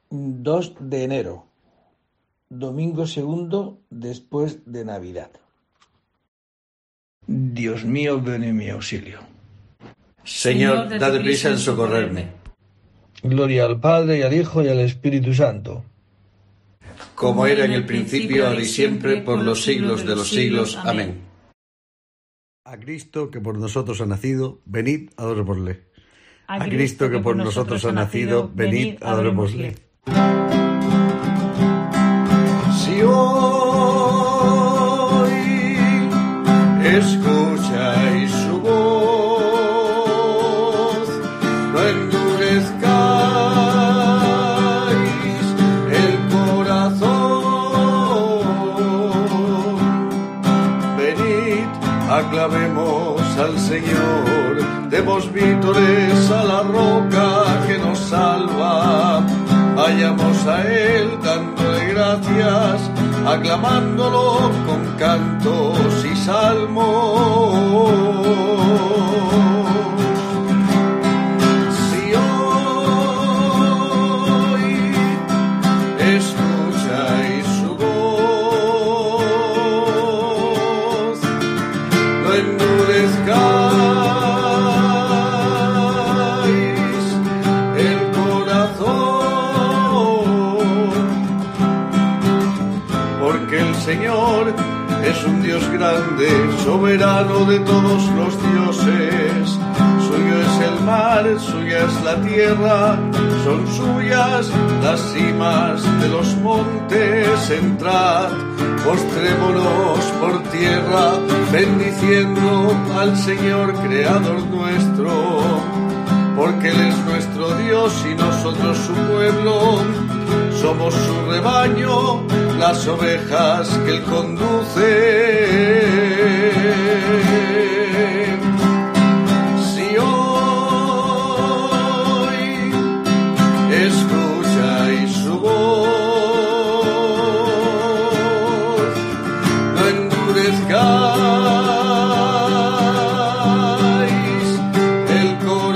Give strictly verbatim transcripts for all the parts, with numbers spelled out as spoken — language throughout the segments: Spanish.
dos de enero, domingo segundo después de Navidad. Dios mío, ven en mi auxilio. Señor, date prisa en socorrerme. Gloria al Padre, y al Hijo, y al Espíritu Santo. Como era en el principio, ahora y siempre, por los siglos de los siglos. Amén. A Cristo que por nosotros ha nacido, venid, adorémosle. A Cristo que por nosotros ha nacido, venid, adorémosle. Si hoy escucháis su voz, no endurezcáis el corazón. Venid, aclamemos al Señor, demos vítores a la roca que nos salva. Vayamos a Él dándole gracias, aclamándolo con cantos y salmos. Si hoy escucháis su voz, no endurezcáis Señor es un Dios grande, soberano de todos los dioses. Suyo es el mar, suya es la tierra, son suyas las cimas de los montes. Entrad, postrémonos por tierra, bendiciendo al Señor creador nuestro, porque Él es nuestro Dios y nosotros su pueblo. Somos su rebaño, las ovejas que Él conduce. Si hoy escucháis su voz, no endurezcáis el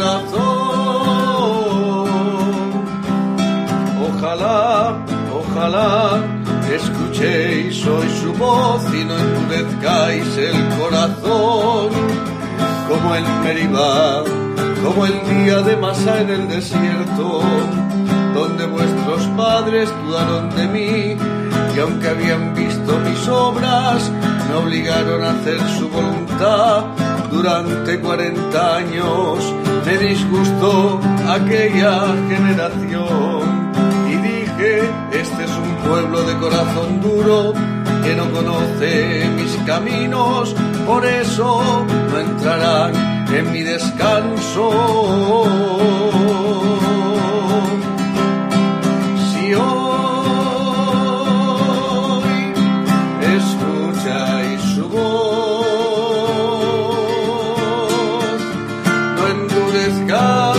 corazón. Ojalá Ojalá escuchéis hoy su voz y no endurezcáis el corazón, como en Meribá, como el día de Masá en el desierto, donde vuestros padres dudaron de mí, y aunque habían visto mis obras, me obligaron a hacer su voluntad. Durante cuarenta años me disgustó aquella generación. Este es un pueblo de corazón duro, que no conoce mis caminos, por eso no entrarán en mi descanso. Si hoy escucháis su voz, no endurezcáis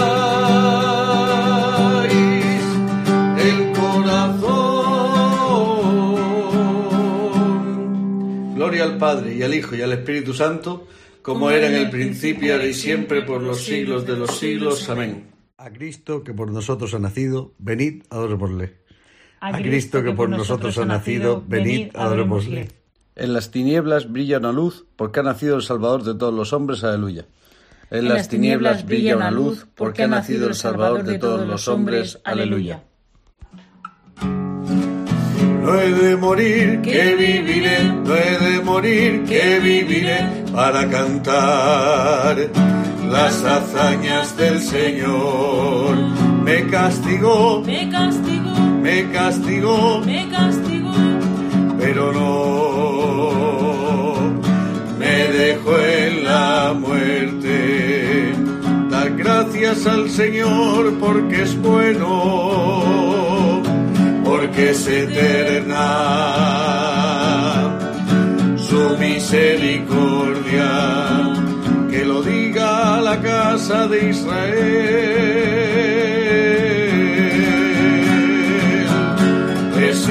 al Padre, y al Hijo, y al Espíritu Santo, como era en el principio, ahora y siempre, por los siglos de los siglos. Amén. A Cristo que por nosotros ha nacido, venid, adorémosle. A Cristo que por nosotros ha nacido, venid, adorémosle. En las tinieblas brilla una luz, porque ha nacido el Salvador de todos los hombres. Aleluya. En las tinieblas brilla una luz, porque ha nacido el Salvador de todos los hombres. Aleluya. No he de morir, que viviré, no he de morir, que viviré, para cantar las hazañas del Señor. Me castigó, me castigó, me castigó, me castigó, pero no me dejó en la muerte. Dar gracias al Señor porque es bueno, porque es eterna su misericordia. Que lo diga la casa de Israel. Es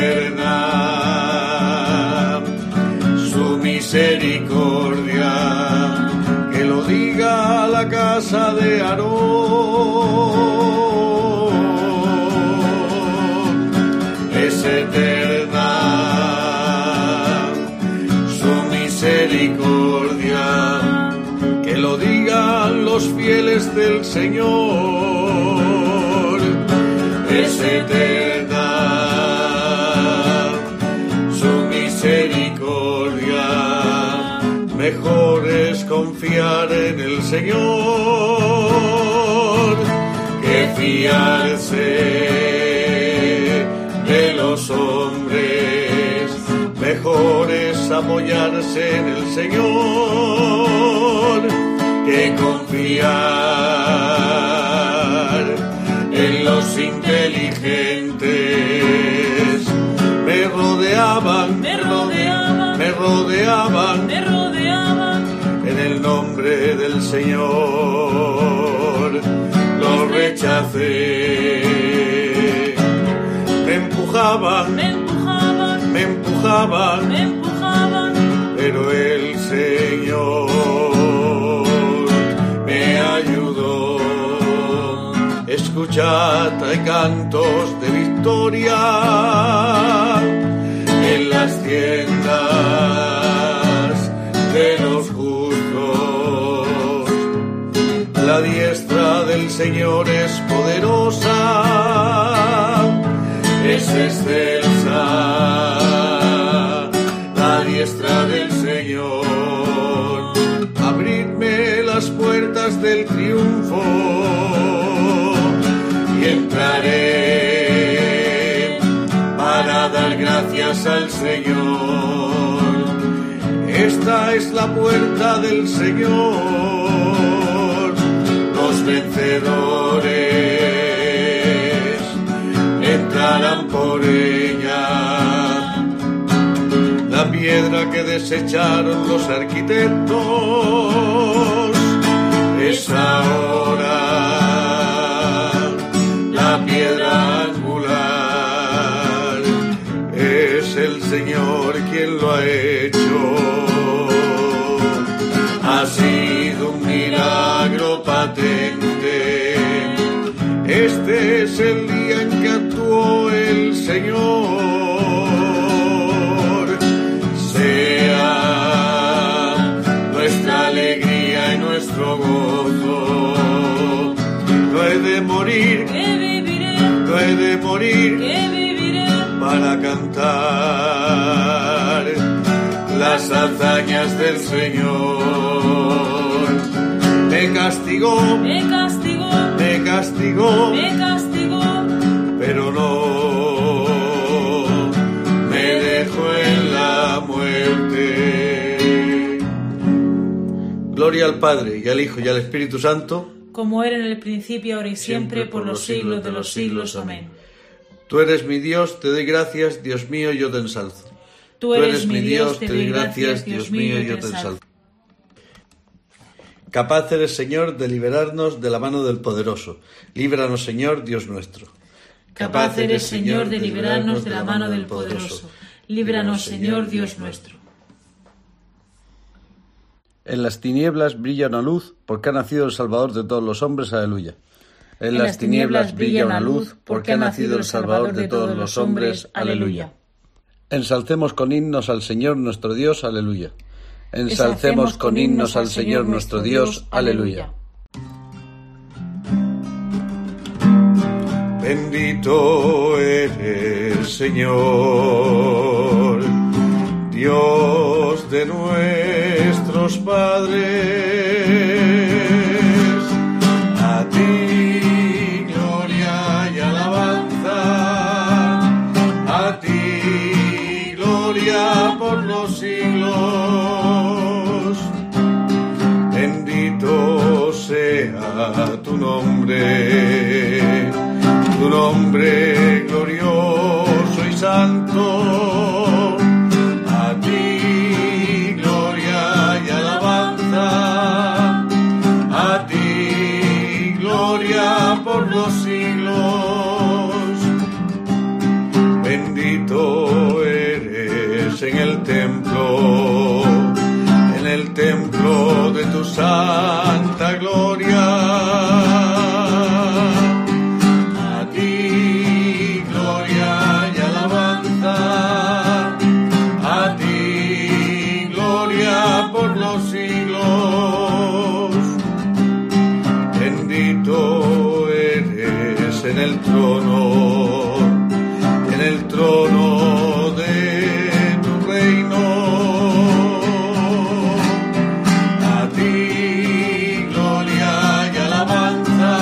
eterna su misericordia. Que lo diga la casa de Aarón. misericordia, que lo digan los fieles del Señor, es eterna su misericordia, mejor es confiar en el Señor que fiarse de los hombres, mejor es apoyarse en el Señor que confiar en los inteligentes. Me rodeaban, me rodeaban, me rodeaban, me rodeaban, en el nombre del Señor los rechacé. Me empujaban, me empujaban, me empujaban, me empujaban, pero el Señor me ayudó. Escuchad, hay cantos de victoria en las tiendas de los justos. La diestra del Señor es poderosa, es excelsa, la diestra del Señor. Abridme las puertas del triunfo y entraré para dar gracias al Señor. Esta es la puerta del Señor, los vencedores entrarán por ella. La piedra que desecharon los arquitectos es ahora la piedra angular. Es el Señor quien lo ha hecho. Ha sido un milagro patente. Este es el día en que actuó el Señor. Sea nuestra alegría y nuestro gozo. No he de morir, que viviré, no he de morir que viviré, para cantar las hazañas del Señor. Me castigó, me castigó, me castigó, me castigó, pero no me dejó en la muerte. Gloria al Padre, y al Hijo, y al Espíritu Santo, como era en el principio, ahora y siempre, por los siglos de los siglos. Amén. Tú eres mi Dios, te doy gracias, Dios mío, yo te ensalzo. Tú eres mi Dios, te doy gracias, Dios mío, yo te ensalzo. Capaz eres, Señor, de liberarnos de la mano del poderoso. Líbranos, Señor, Dios nuestro. Capaz eres, Señor, de liberarnos de la mano del poderoso. Líbranos, Señor, Dios nuestro. En las tinieblas brilla una luz, porque ha nacido el Salvador de todos los hombres. Aleluya. En las tinieblas brilla una luz, porque ha nacido el Salvador de todos los hombres. Aleluya. Ensalcemos con himnos al Señor nuestro Dios. Aleluya. Ensalcemos con himnos al Señor nuestro Dios. Aleluya. Bendito eres, Señor, Dios de nuestros padres. A ti gloria y alabanza, a ti gloria por los siglos. Bendito sea tu nombre, tu nombre glorioso y santo. A ti gloria y alabanza, a ti gloria por los siglos. Bendito eres en el templo, en el templo de tu santa gloria. Por los siglos. Bendito eres en el trono, en el trono de tu reino. A ti gloria y alabanza,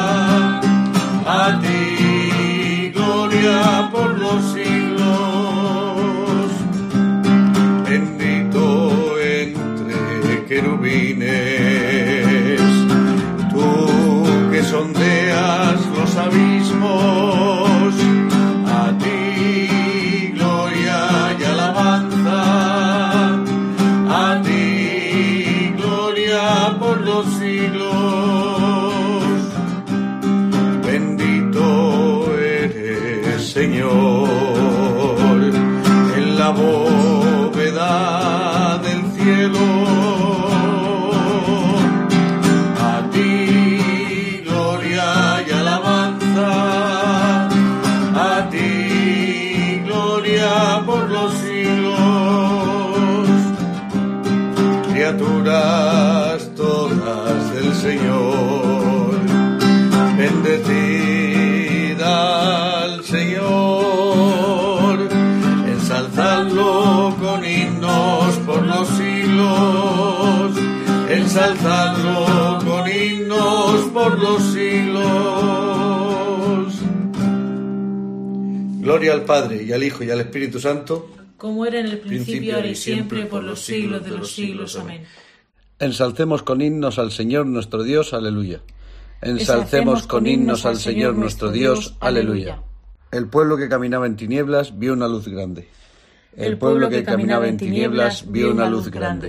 a ti gloria por los siglos. Bendito entre querubines, tú que sondeas los abismos, a ti gloria y alabanza, a ti gloria por los siglos. Bendito eres, Señor, en la bóveda del cielo. Por los siglos, criaturas todas del Señor, bendecida al Señor, ensalzadlo con himnos por los siglos, ensalzadlo con himnos por los siglos. Gloria al Padre, y al Hijo, y al Espíritu Santo, como era en el principio, ahora y siempre, por los siglos de los siglos. Amén. Ensalcemos con himnos al Señor nuestro Dios, aleluya. Ensalcemos con himnos al Señor nuestro Dios, aleluya. El pueblo que caminaba en tinieblas vio una luz grande. El pueblo que caminaba en tinieblas vio una luz grande.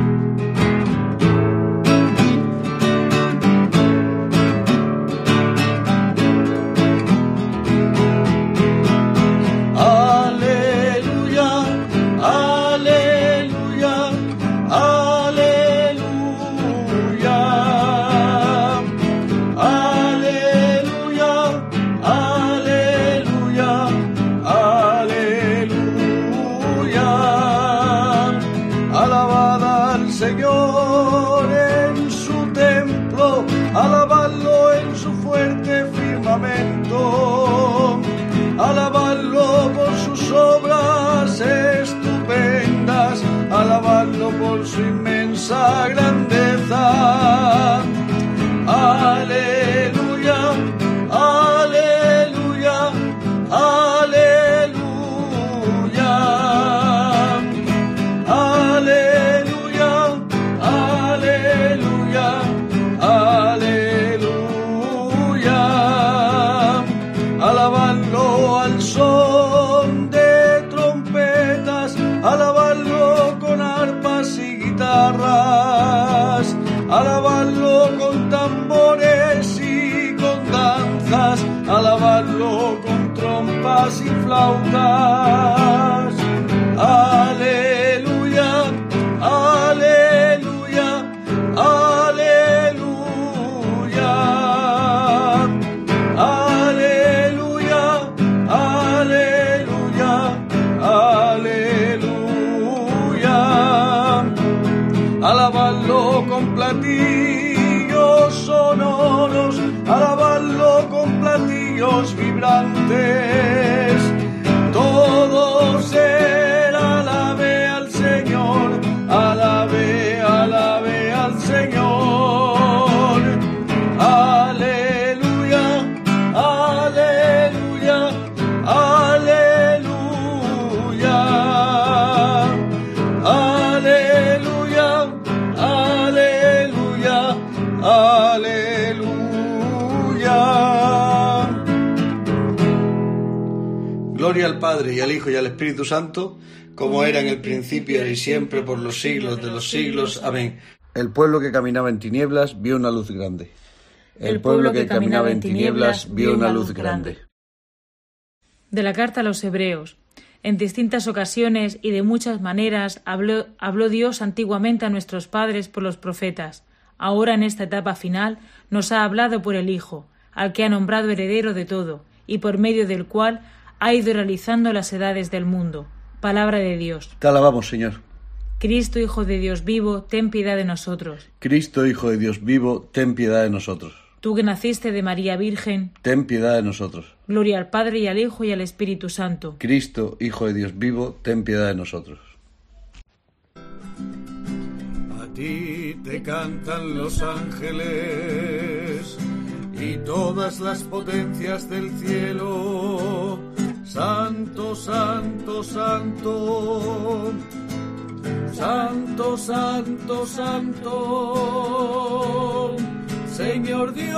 Señor en su templo, alabadlo en su fuerte firmamento, alabadlo por sus obras estupendas, alabadlo por su inmensa grandeza. Aleluya, aleluya, aleluya, aleluya, aleluya, aleluya. Alabadlo al son de trompetas, alabadlo con arpas y guitarras, alabadlo con tambores y con danzas, alabadlo con trompas y flautas. Aleluya, aleluya, aleluya, aleluya, aleluya, aleluya. Alabadlo con platillos sonoros, alabadlo con platillos vibrantes. Todos él alabe al Señor, alabe, alabe al Señor. Aleluya, aleluya, aleluya, aleluya, aleluya, aleluya. Gloria al Padre, y al Hijo, y al Espíritu Santo, como era en el principio, y siempre, por los siglos de los siglos. Amén. El pueblo que caminaba en tinieblas vio una luz grande. El pueblo que caminaba en tinieblas vio una luz grande. De la carta a los Hebreos. En distintas ocasiones y de muchas maneras habló, habló Dios antiguamente a nuestros padres por los profetas. Ahora, en esta etapa final, nos ha hablado por el Hijo, al que ha nombrado heredero de todo, y por medio del cual ha ido realizando las edades del mundo. Palabra de Dios. Te alabamos, Señor. Cristo, Hijo de Dios vivo, ten piedad de nosotros. Cristo, Hijo de Dios vivo, ten piedad de nosotros. Tú que naciste de María Virgen, ten piedad de nosotros. Gloria al Padre y al Hijo y al Espíritu Santo. Cristo, Hijo de Dios vivo, ten piedad de nosotros. A ti te cantan los ángeles y todas las potencias del cielo. Santo, santo, santo. Santo, santo, santo. Señor Dios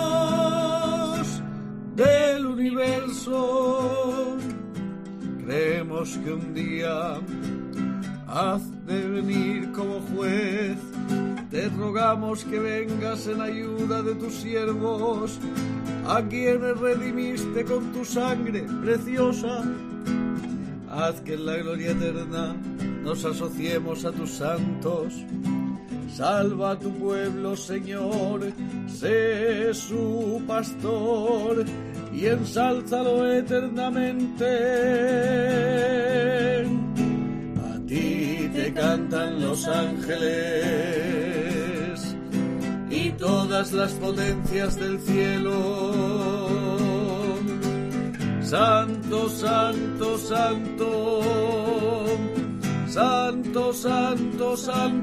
del universo, creemos que un día has de venir como juez. Te rogamos que vengas en ayuda de tus siervos, a quienes redimiste con tu sangre preciosa. Haz que en la gloria eterna nos asociemos a tus santos. Salva a tu pueblo, Señor, sé su pastor y ensálzalo eternamente. A ti te cantan los ángeles y todas las potencias del cielo. Santo, santo, santo. Santo, santo,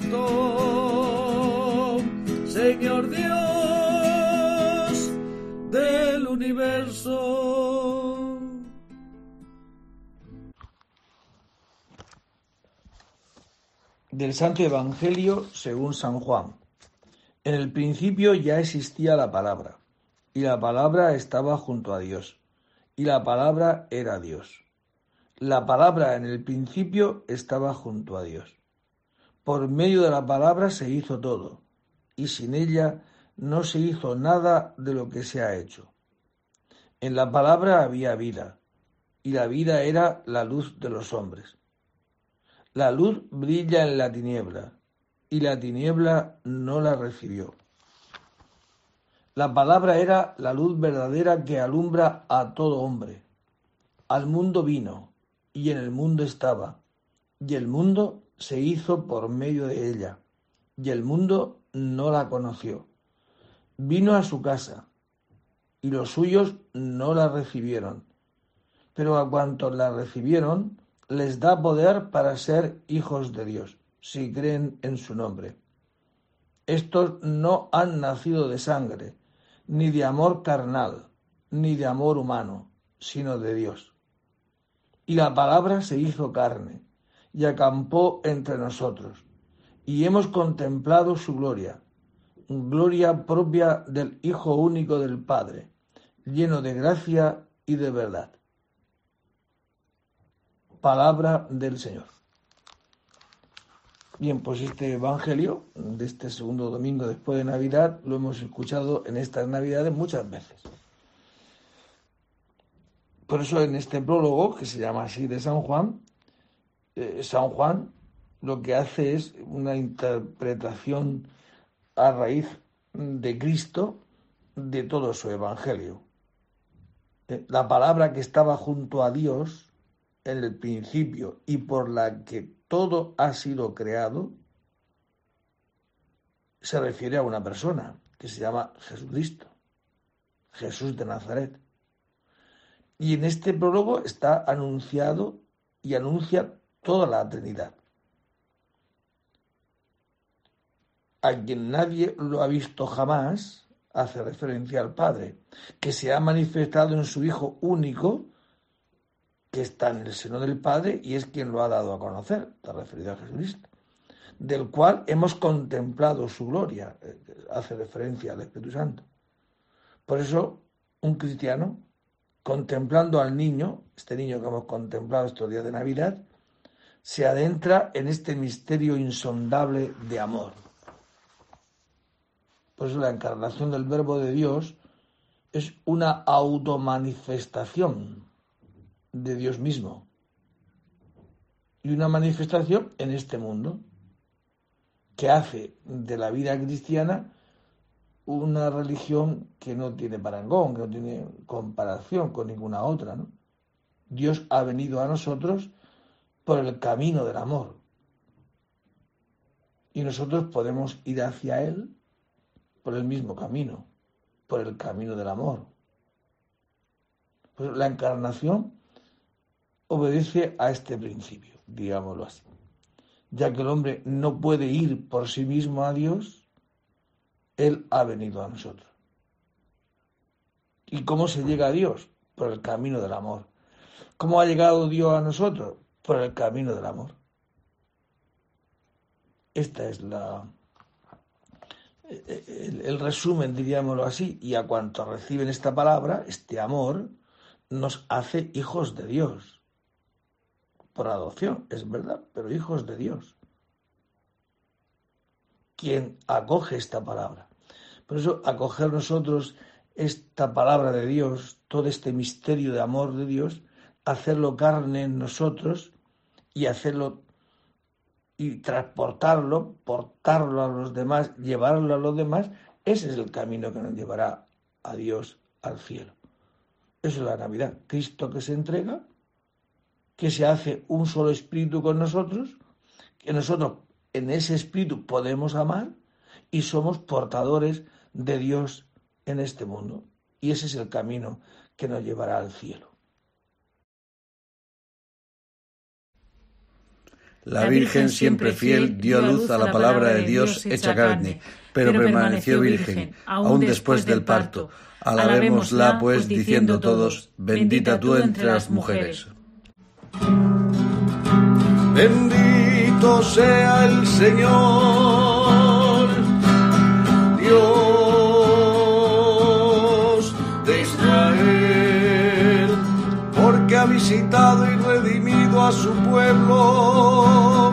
santo, Señor Dios del universo. Del Santo Evangelio según San Juan. En el principio ya existía la palabra, y la palabra estaba junto a Dios, y la palabra era Dios. La palabra en el principio estaba junto a Dios. Por medio de la palabra se hizo todo, y sin ella no se hizo nada de lo que se ha hecho. En la palabra había vida, y la vida era la luz de los hombres. La luz brilla en la tiniebla, y la tiniebla no la recibió. La palabra era la luz verdadera que alumbra a todo hombre. Al mundo vino, y en el mundo estaba, y el mundo se hizo por medio de ella, y el mundo no la conoció. Vino a su casa, y los suyos no la recibieron, pero a cuantos la recibieron, les da poder para ser hijos de Dios, si creen en su nombre. Estos no han nacido de sangre, ni de amor carnal, ni de amor humano, sino de Dios. Y la palabra se hizo carne, y acampó entre nosotros, y hemos contemplado su gloria, gloria propia del Hijo único del Padre, lleno de gracia y de verdad. Palabra del Señor. Bien, pues este Evangelio de este segundo domingo después de Navidad lo hemos escuchado en estas Navidades muchas veces. Por eso en este prólogo, que se llama así de San Juan, eh, San Juan lo que hace es una interpretación a raíz de Cristo de todo su Evangelio. Eh, la palabra que estaba junto a Dios en el principio y por la que todo ha sido creado, se refiere a una persona que se llama Jesucristo, Jesús de Nazaret. Y en este prólogo está anunciado y anuncia toda la Trinidad, a quien nadie lo ha visto jamás, hace referencia al Padre, que se ha manifestado en su Hijo único, que está en el seno del Padre y es quien lo ha dado a conocer, está referido a Jesucristo, del cual hemos contemplado su gloria, hace referencia al Espíritu Santo. Por eso, un cristiano, contemplando al niño, este niño que hemos contemplado estos días de Navidad, se adentra en este misterio insondable de amor. Por eso la encarnación del Verbo de Dios es una automanifestación de Dios mismo y una manifestación en este mundo que hace de la vida cristiana una religión que no tiene parangón, que no tiene comparación con ninguna otra, ¿no? Dios ha venido a nosotros por el camino del amor. Y nosotros podemos ir hacia Él por el mismo camino, por el camino del amor. Pues la encarnación obedece a este principio, digámoslo así. Ya que el hombre no puede ir por sí mismo a Dios, Él ha venido a nosotros. ¿Y cómo se llega a Dios? Por el camino del amor. ¿Cómo ha llegado Dios a nosotros? Por el camino del amor. Esta es la el, el resumen, diríamoslo así, y a cuantos reciben esta palabra, este amor, nos hace hijos de Dios. Por adopción, es verdad, pero hijos de Dios. Quien acoge esta palabra. Por eso, acoger nosotros esta palabra de Dios, todo este misterio de amor de Dios, hacerlo carne en nosotros y hacerlo y transportarlo, portarlo a los demás, llevarlo a los demás, ese es el camino que nos llevará a Dios, al cielo. Eso es la Navidad. Cristo que se entrega, que se hace un solo espíritu con nosotros, que nosotros en ese espíritu podemos amar y somos portadores de Dios en este mundo. Y ese es el camino que nos llevará al cielo. La Virgen, siempre fiel, dio luz a la palabra de Dios hecha carne, pero permaneció virgen, aún después del parto. Alabémosla, pues, diciendo todos, bendita tú entre las mujeres. Bendito sea el Señor, Dios de Israel, porque ha visitado y redimido a su pueblo,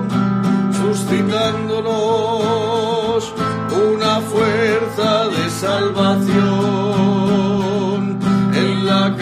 suscitándonos una fuerza de salvación en la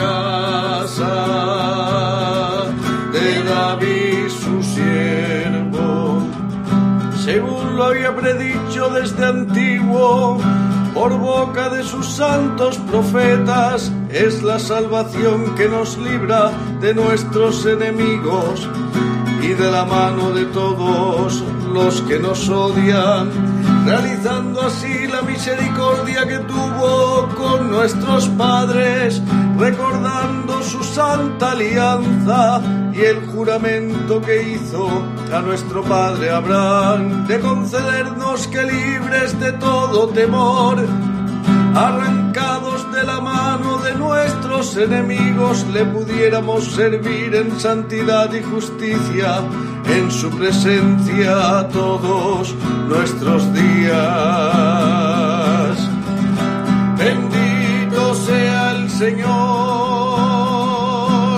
casa de David su siervo, según lo había predicho desde antiguo por boca de sus santos profetas. Es la salvación que nos libra de nuestros enemigos y de la mano de todos los que nos odian, realizando así la misericordia que tuvo con nuestros padres, recordando su santa alianza y el juramento que hizo a nuestro padre Abraham, de concedernos que, libres de todo temor, arrancados de la mano de nuestros enemigos, le pudiéramos servir en santidad y justicia en su presencia todos nuestros días. Bendito sea el Señor,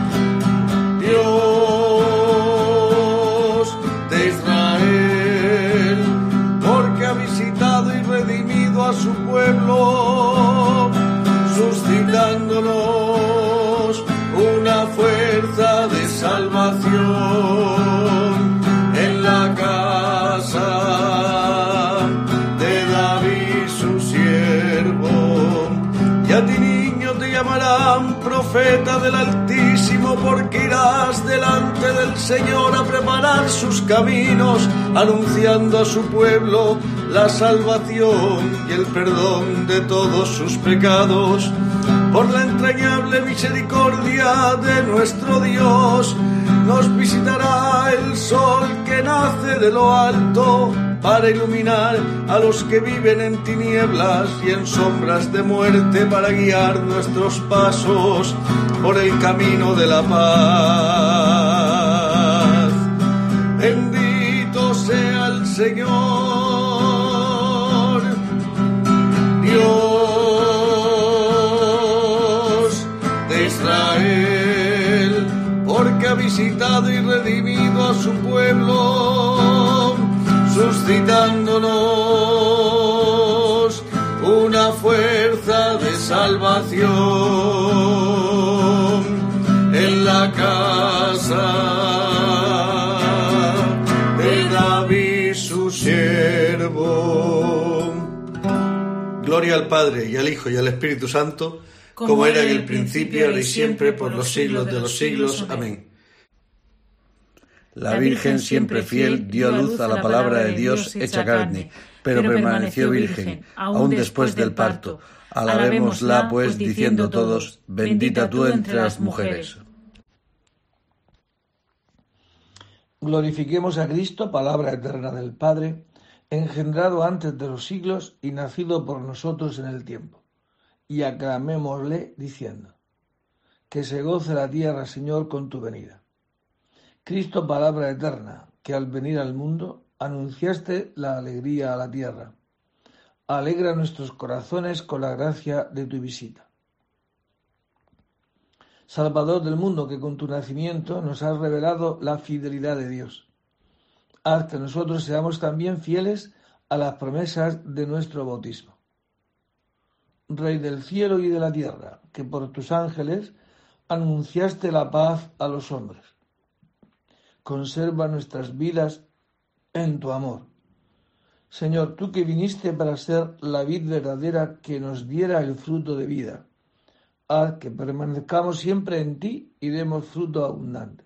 Dios de Israel, porque ha visitado y redimido a su pueblo, suscitándonos una fuerza de salvación en la casa de David su siervo. Y a ti, niño, te llamarán profeta del Altísimo, porque irás delante del Señor a preparar sus caminos, anunciando a su pueblo la salvación y el perdón de todos sus pecados. Por la entrañable misericordia de nuestro Dios, nos visitará el sol que nace de lo alto, para iluminar a los que viven en tinieblas y en sombras de muerte, para guiar nuestros pasos por el camino de la paz. Bendito sea el Señor, Dios de Israel, porque ha visitado y redimido a su pueblo, suscitándonos una fuerza de salvación en la casa de David su siervo. Gloria al Padre, y al Hijo, y al Espíritu Santo, como, como era en el principio, ahora y siempre, por los siglos de los siglos. Amén. La Virgen, siempre fiel, dio luz a la palabra de Dios hecha carne, pero permaneció virgen, aún después del parto. Alabémosla, pues, diciendo todos, bendita tú entre las mujeres. Glorifiquemos a Cristo, palabra eterna del Padre, engendrado antes de los siglos y nacido por nosotros en el tiempo. Y aclamémosle diciendo, que se goce la tierra, Señor, con tu venida. Cristo, palabra eterna, que al venir al mundo anunciaste la alegría a la tierra. Alegra nuestros corazones con la gracia de tu visita. Salvador del mundo, que con tu nacimiento nos has revelado la fidelidad de Dios. Haz que nosotros seamos también fieles a las promesas de nuestro bautismo. Rey del cielo y de la tierra, que por tus ángeles anunciaste la paz a los hombres. Conserva nuestras vidas en tu amor. Señor, tú que viniste para ser la vid verdadera que nos diera el fruto de vida, haz que permanezcamos siempre en ti y demos fruto abundante.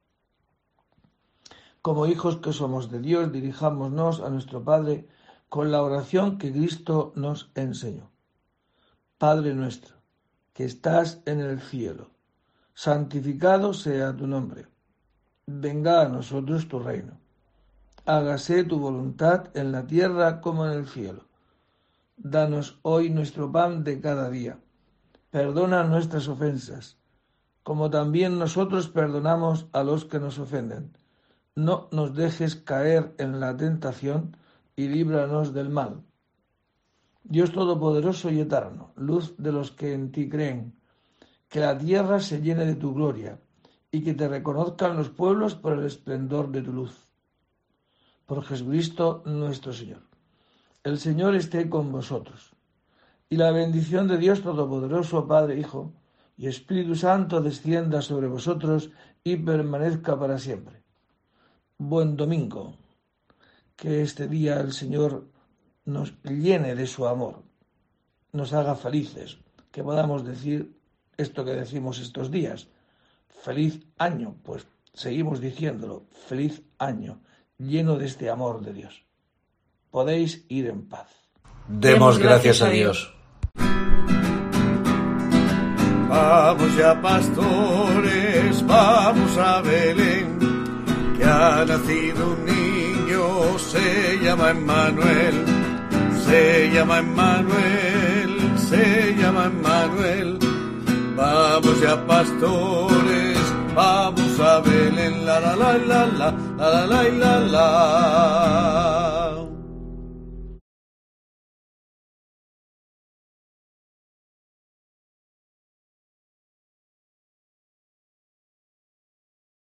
Como hijos que somos de Dios, dirijámonos a nuestro Padre con la oración que Cristo nos enseñó. Padre nuestro, que estás en el cielo, santificado sea tu nombre. Venga a nosotros tu reino. Hágase tu voluntad en la tierra como en el cielo. Danos hoy nuestro pan de cada día. Perdona nuestras ofensas, como también nosotros perdonamos a los que nos ofenden. No nos dejes caer en la tentación y líbranos del mal. Dios Todopoderoso y Eterno, luz de los que en ti creen, que la tierra se llene de tu gloria y que te reconozcan los pueblos por el esplendor de tu luz. Por Jesucristo nuestro Señor. El Señor esté con vosotros. Y la bendición de Dios Todopoderoso, Padre, Hijo y Espíritu Santo descienda sobre vosotros y permanezca para siempre. Buen domingo. Que este día el Señor nos llene de su amor, nos haga felices, que podamos decir esto que decimos estos días. Feliz año, pues seguimos diciéndolo, feliz año, lleno de este amor de Dios. Podéis ir en paz. Demos gracias a Dios. Vamos ya, pastores, vamos a Belén, que ha nacido un niño, se llama Emmanuel, se llama Emmanuel, se llama Emmanuel. Vamos ya, pastores, vamos a Belén, la la la la la la la la la.